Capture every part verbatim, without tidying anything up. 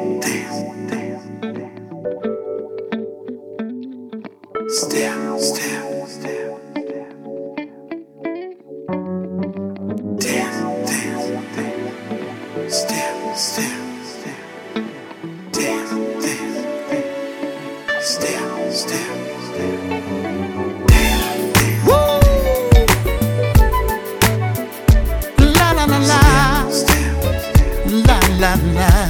Step, step, step. Dance, dance, dance. Step, step, step. Dance, dance, dance. Step, step, step. Dance, dance. Woo! La la la la. Step, step. La la la.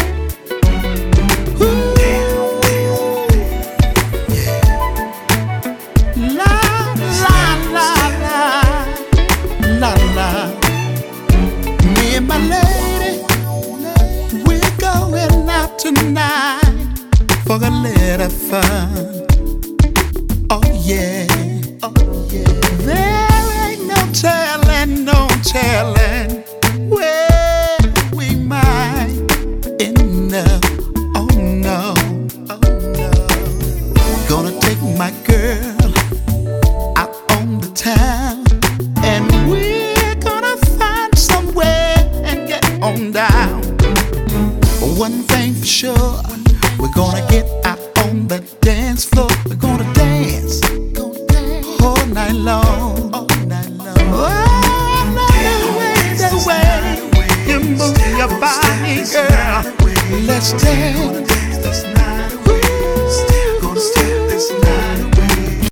My lady, we're going out tonight for a little fun. Oh yeah, oh yeah. There ain't no telling, no telling where we might end up. Oh no, oh no. Gonna take my girl out on the town, and we're gonna find somewhere on down. One thing for sure, we're gonna get out on the dance floor. We're gonna dance all night long. All night long. Oh, the way, the way you move your body, girl. Let's dance.